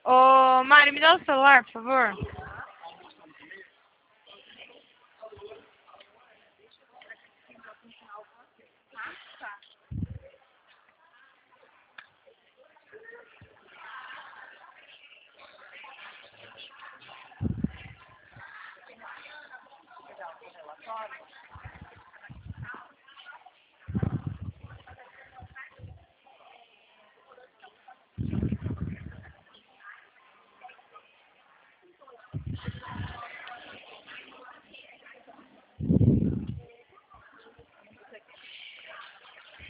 Ô, Mário, me dá o celular, por favor.